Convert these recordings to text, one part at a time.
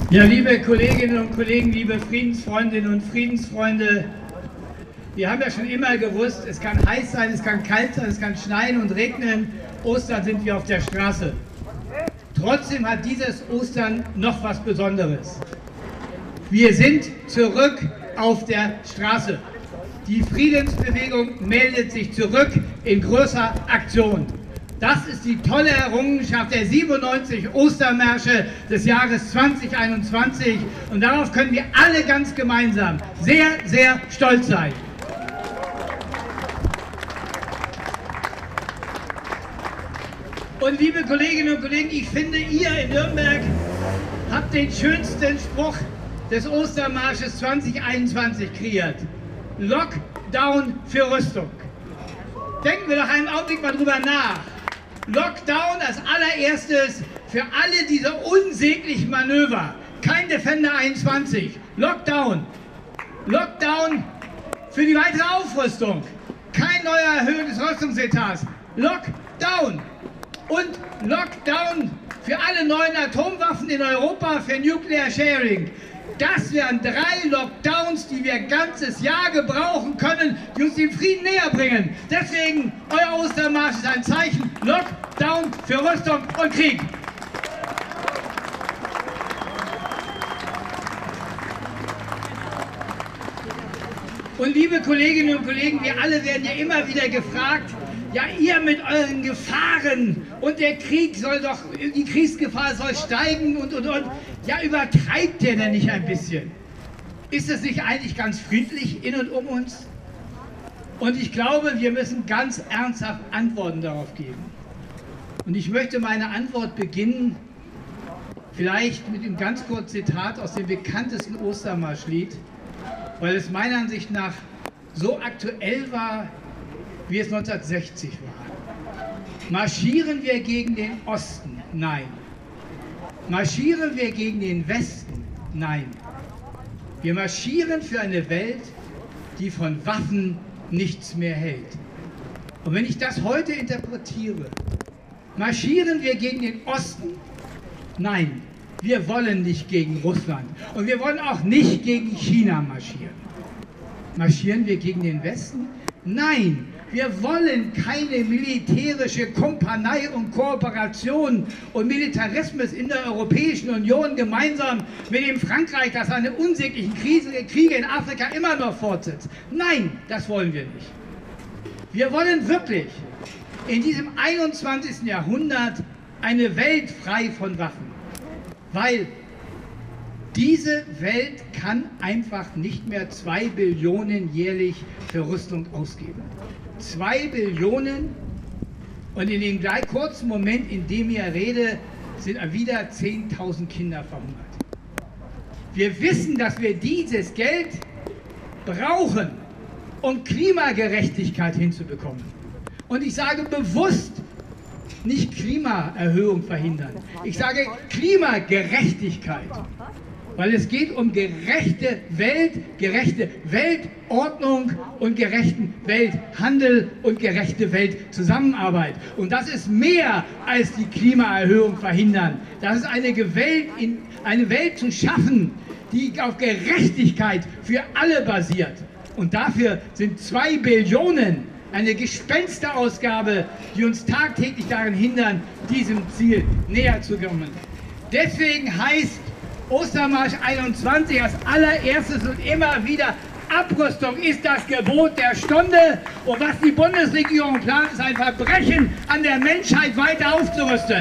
Ja, liebe Kolleginnen und Kollegen, liebe Friedensfreundinnen und Friedensfreunde, wir haben ja schon immer gewusst, es kann heiß sein, es kann kalt sein, es kann schneien und regnen. Ostern sind wir auf der Straße. Trotzdem hat dieses Ostern noch was Besonderes. Wir sind zurück auf der Straße. Die Friedensbewegung meldet sich zurück in größer Aktion. Das ist die tolle Errungenschaft der 97 Ostermärsche des Jahres 2021 und darauf können wir alle ganz gemeinsam sehr, sehr stolz sein. Und liebe Kolleginnen und Kollegen, ich finde, ihr in Nürnberg habt den schönsten Spruch des Ostermarsches 2021 kreiert. Lockdown für Rüstung. Denken wir doch einen Augenblick mal drüber nach. Lockdown als allererstes für alle diese unsäglichen Manöver. Kein Defender 21. Lockdown. Lockdown für die weitere Aufrüstung. Kein neuer Erhöhung des Rüstungsetats. Lockdown. Und Lockdown für alle neuen Atomwaffen in Europa, für Nuclear Sharing. Das wären 3 Lockdowns, die wir ein ganzes Jahr gebrauchen können, die uns den Frieden näher bringen. Deswegen, euer Ostermarsch ist ein Zeichen. Lockdown für Rüstung und Krieg. Und liebe Kolleginnen und Kollegen, wir alle werden ja immer wieder gefragt, ja, ihr mit euren Gefahren und der Krieg soll doch, die Kriegsgefahr soll steigen und. Ja, übertreibt ihr denn nicht ein bisschen? Ist es nicht eigentlich ganz friedlich in und um uns? Und ich glaube, wir müssen ganz ernsthaft Antworten darauf geben. Und ich möchte meine Antwort beginnen, vielleicht mit einem ganz kurzen Zitat aus dem bekanntesten Ostermarschlied, weil es meiner Ansicht nach so aktuell war, wie es 1960 war. Marschieren wir gegen den Osten? Nein. Marschieren wir gegen den Westen? Nein. Wir marschieren für eine Welt, die von Waffen nichts mehr hält. Und wenn ich das heute interpretiere, marschieren wir gegen den Osten? Nein, wir wollen nicht gegen Russland. Und wir wollen auch nicht gegen China marschieren. Marschieren wir gegen den Westen? Nein. Wir wollen keine militärische Kumpanei und Kooperation und Militarismus in der Europäischen Union gemeinsam mit dem Frankreich, das seine unsäglichen Kriege in Afrika immer noch fortsetzt. Nein, das wollen wir nicht. Wir wollen wirklich in diesem 21. Jahrhundert eine Welt frei von Waffen, weil diese Welt kann einfach nicht mehr 2 Billionen jährlich für Rüstung ausgeben. 2 Billionen und in dem gleich kurzen Moment, in dem ich rede, sind wieder 10.000 Kinder verhungert. Wir wissen, dass wir dieses Geld brauchen, um Klimagerechtigkeit hinzubekommen. Und ich sage bewusst, nicht Klimaerhöhung verhindern. Ich sage Klimagerechtigkeit. Weil es geht um gerechte Weltordnung und gerechten Welthandel und gerechte Weltzusammenarbeit. Und das ist mehr als die Klimaerhöhung verhindern. Das ist eine Welt zu schaffen, die auf Gerechtigkeit für alle basiert. Und dafür sind 2 Billionen eine Gespensterausgabe, die uns tagtäglich daran hindern, diesem Ziel näher zu kommen. Deswegen heißt Ostermarsch 21 als allererstes und immer wieder, Abrüstung ist das Gebot der Stunde und was die Bundesregierung plant, ist ein Verbrechen an der Menschheit weiter aufzurüsten.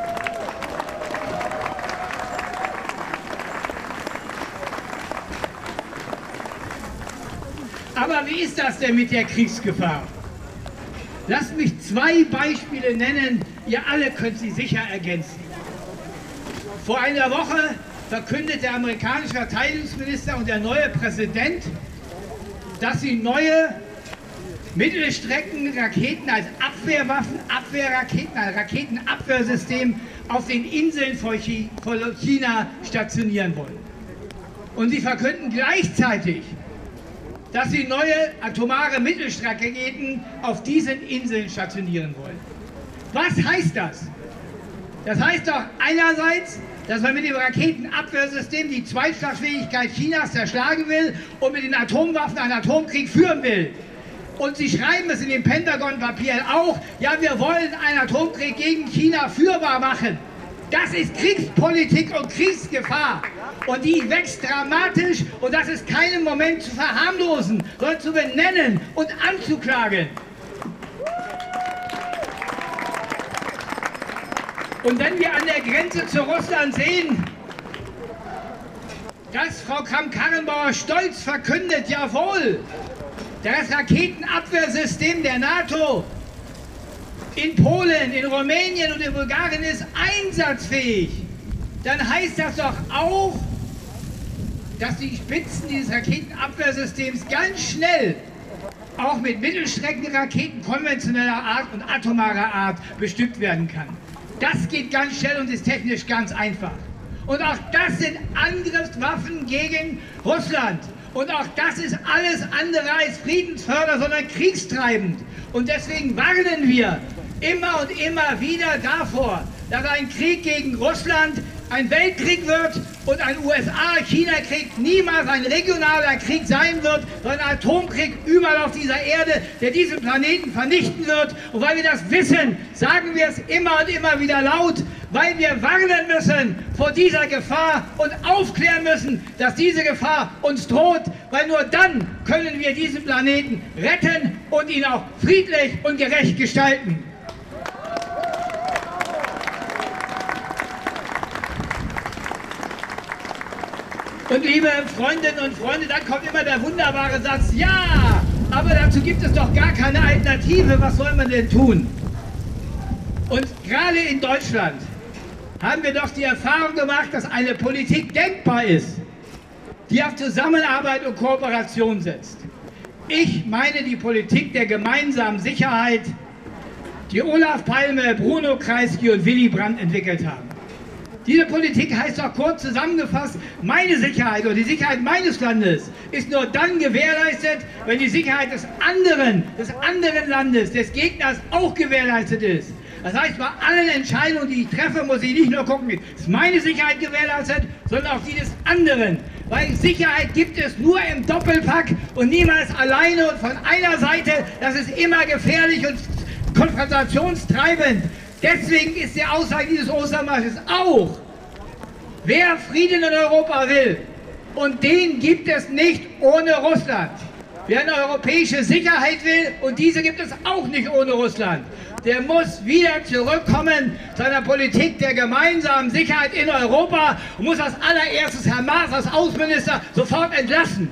Aber wie ist das denn mit der Kriegsgefahr? Lasst mich 2 Beispiele nennen, ihr alle könnt sie sicher ergänzen. Vor einer Woche verkündet der amerikanische Verteidigungsminister und der neue Präsident, dass sie neue Mittelstreckenraketen als Abwehrwaffen, Abwehrraketen, ein Raketenabwehrsystem auf den Inseln von China stationieren wollen. Und sie verkünden gleichzeitig, dass sie neue atomare Mittelstreckenraketen auf diesen Inseln stationieren wollen. Was heißt das? Das heißt doch einerseits, dass man mit dem Raketenabwehrsystem die Zweitschlagfähigkeit Chinas zerschlagen will und mit den Atomwaffen einen Atomkrieg führen will. Und sie schreiben es in dem Pentagon-Papier auch, ja, wir wollen einen Atomkrieg gegen China führbar machen. Das ist Kriegspolitik und Kriegsgefahr. Und die wächst dramatisch und das ist kein Moment zu verharmlosen, sondern zu benennen und anzuklagen. Und wenn wir an der Grenze zu Russland sehen, dass Frau Kramp-Karrenbauer stolz verkündet, jawohl, das Raketenabwehrsystem der NATO in Polen, in Rumänien und in Bulgarien ist einsatzfähig, dann heißt das doch auch, dass die Spitzen dieses Raketenabwehrsystems ganz schnell auch mit Mittelstreckenraketen konventioneller Art und atomarer Art bestückt werden kann. Das geht ganz schnell und ist technisch ganz einfach. Und auch das sind Angriffswaffen gegen Russland. Und auch das ist alles andere als Friedensförder, sondern kriegstreibend. Und deswegen warnen wir immer und immer wieder davor, dass ein Krieg gegen Russland ein Weltkrieg wird und ein USA-China-Krieg niemals ein regionaler Krieg sein wird, sondern ein Atomkrieg überall auf dieser Erde, der diesen Planeten vernichten wird. Und weil wir das wissen, sagen wir es immer und immer wieder laut, weil wir warnen müssen vor dieser Gefahr und aufklären müssen, dass diese Gefahr uns droht, weil nur dann können wir diesen Planeten retten und ihn auch friedlich und gerecht gestalten. Und liebe Freundinnen und Freunde, dann kommt immer der wunderbare Satz, ja, aber dazu gibt es doch gar keine Alternative, was soll man denn tun? Und gerade in Deutschland haben wir doch die Erfahrung gemacht, dass eine Politik denkbar ist, die auf Zusammenarbeit und Kooperation setzt. Ich meine die Politik der gemeinsamen Sicherheit, die Olaf Palme, Bruno Kreisky und Willy Brandt entwickelt haben. Diese Politik heißt doch kurz zusammengefasst, meine Sicherheit oder die Sicherheit meines Landes ist nur dann gewährleistet, wenn die Sicherheit des anderen Landes, des Gegners auch gewährleistet ist. Das heißt, bei allen Entscheidungen, die ich treffe, muss ich nicht nur gucken, ist meine Sicherheit gewährleistet, sondern auch die des anderen. Weil Sicherheit gibt es nur im Doppelpack und niemals alleine und von einer Seite. Das ist immer gefährlich und konfrontationstreibend. Deswegen ist die Aussage dieses Ostermarsches auch, wer Frieden in Europa will, und den gibt es nicht ohne Russland. Wer eine europäische Sicherheit will, und diese gibt es auch nicht ohne Russland, der muss wieder zurückkommen zu einer Politik der gemeinsamen Sicherheit in Europa und muss als allererstes Herrn Maas als Außenminister sofort entlassen.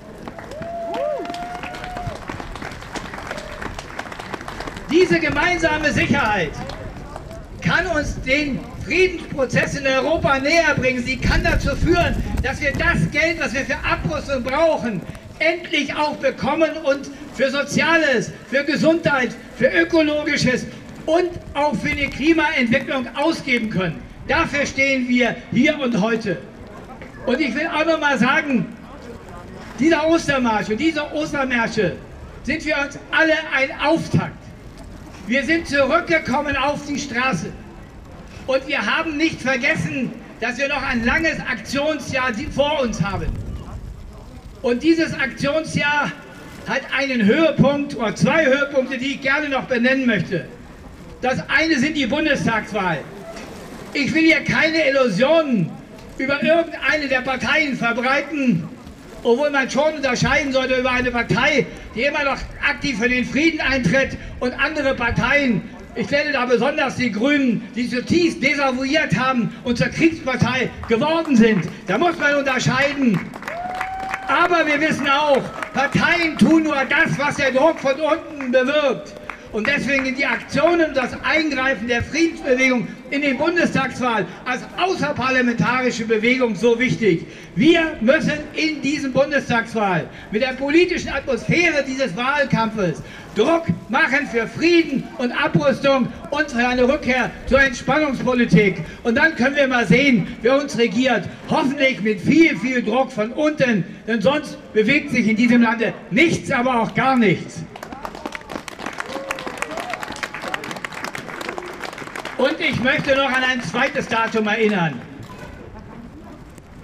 Diese gemeinsame Sicherheit kann uns den Friedensprozess in Europa näher bringen. Sie kann dazu führen, dass wir das Geld, was wir für Abrüstung brauchen, endlich auch bekommen und für Soziales, für Gesundheit, für Ökologisches und auch für die Klimaentwicklung ausgeben können. Dafür stehen wir hier und heute. Und ich will auch noch mal sagen, dieser Ostermarsch und diese Ostermärsche sind für uns alle ein Auftakt. Wir sind zurückgekommen auf die Straße und wir haben nicht vergessen, dass wir noch ein langes Aktionsjahr vor uns haben. Und dieses Aktionsjahr hat einen Höhepunkt oder zwei Höhepunkte, die ich gerne noch benennen möchte. Das eine sind die Bundestagswahl. Ich will hier keine Illusionen über irgendeine der Parteien verbreiten, obwohl man schon unterscheiden sollte über eine Partei, die immer noch aktiv für den Frieden eintritt, und andere Parteien, ich nenne da besonders die Grünen, die zutiefst desavouiert haben und zur Kriegspartei geworden sind. Da muss man unterscheiden. Aber wir wissen auch, Parteien tun nur das, was der Druck von unten bewirkt. Und deswegen sind die Aktionen und das Eingreifen der Friedensbewegung in die Bundestagswahl als außerparlamentarische Bewegung so wichtig. Wir müssen in diesem Bundestagswahl mit der politischen Atmosphäre dieses Wahlkampfes Druck machen für Frieden und Abrüstung und für eine Rückkehr zur Entspannungspolitik. Und dann können wir mal sehen, wer uns regiert. Hoffentlich mit viel, viel Druck von unten, denn sonst bewegt sich in diesem Lande nichts, aber auch gar nichts. Und ich möchte noch an ein zweites Datum erinnern.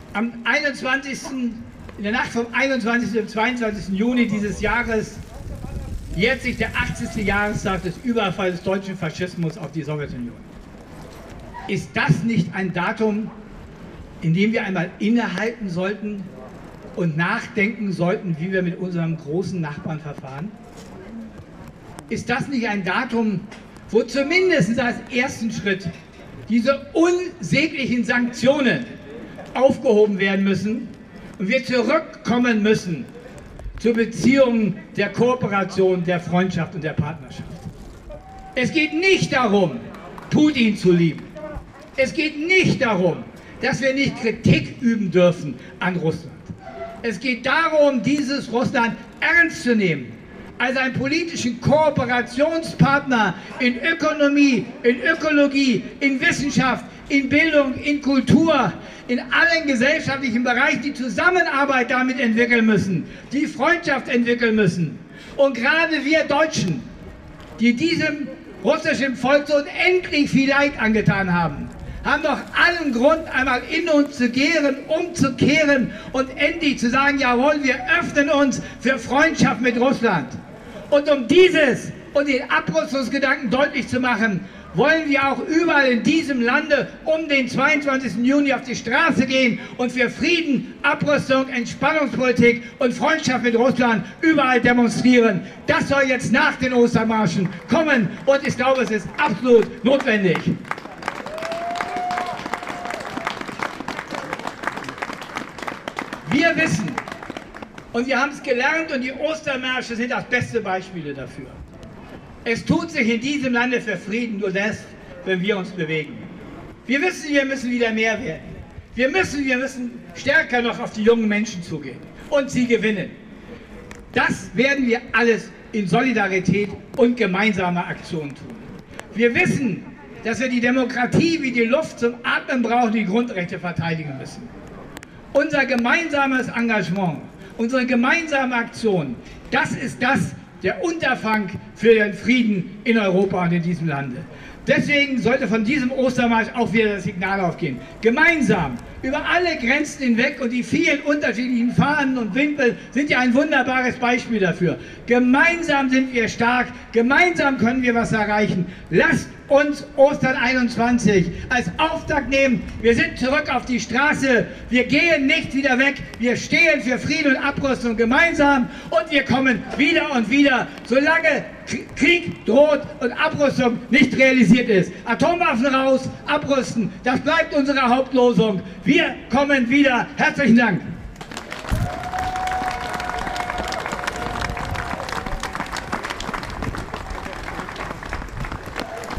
In der Nacht vom 21. und 22. Juni dieses Jahres jährt sich der 80. Jahrestag des Überfalls des deutschen Faschismus auf die Sowjetunion. Ist das nicht ein Datum, in dem wir einmal innehalten sollten und nachdenken sollten, wie wir mit unserem großen Nachbarn verfahren? Ist das nicht ein Datum, wo zumindest als ersten Schritt diese unsäglichen Sanktionen aufgehoben werden müssen und wir zurückkommen müssen zu Beziehungen der Kooperation, der Freundschaft und der Partnerschaft? Es geht nicht darum, Putin zu lieben. Es geht nicht darum, dass wir nicht Kritik üben dürfen an Russland. Es geht darum, dieses Russland ernst zu nehmen, als einen politischen Kooperationspartner in Ökonomie, in Ökologie, in Wissenschaft, in Bildung, in Kultur, in allen gesellschaftlichen Bereichen die Zusammenarbeit damit entwickeln müssen, die Freundschaft entwickeln müssen. Und gerade wir Deutschen, die diesem russischen Volk so unendlich viel Leid angetan haben, haben doch allen Grund, einmal in uns zu gären, umzukehren und endlich zu sagen, jawohl, wir öffnen uns für Freundschaft mit Russland. Und um dieses und den Abrüstungsgedanken deutlich zu machen, wollen wir auch überall in diesem Lande um den 22. Juni auf die Straße gehen und für Frieden, Abrüstung, Entspannungspolitik und Freundschaft mit Russland überall demonstrieren. Das soll jetzt nach den Ostermarschen kommen und ich glaube, es ist absolut notwendig. Wir wissen, und wir haben es gelernt und die Ostermärsche sind das beste Beispiele dafür. Es tut sich in diesem Lande für Frieden nur das, wenn wir uns bewegen. Wir wissen, wir müssen wieder mehr werden. Wir müssen stärker noch auf die jungen Menschen zugehen und sie gewinnen. Das werden wir alles in Solidarität und gemeinsamer Aktion tun. Wir wissen, dass wir die Demokratie wie die Luft zum Atmen brauchen, die Grundrechte verteidigen müssen. Unser gemeinsames Engagement, unsere gemeinsame Aktion, das ist der Unterfang für den Frieden in Europa und in diesem Lande. Deswegen sollte von diesem Ostermarsch auch wieder das Signal aufgehen. Gemeinsam, über alle Grenzen hinweg, und die vielen unterschiedlichen Fahnen und Wimpel sind ja ein wunderbares Beispiel dafür. Gemeinsam sind wir stark, gemeinsam können wir was erreichen. Lasst uns Ostern 21 als Auftakt nehmen. Wir sind zurück auf die Straße, wir gehen nicht wieder weg, wir stehen für Frieden und Abrüstung gemeinsam und wir kommen wieder und wieder, solange Krieg droht und Abrüstung nicht realisiert ist. Atomwaffen raus, abrüsten, das bleibt unsere Hauptlosung. Wir kommen wieder. Herzlichen Dank.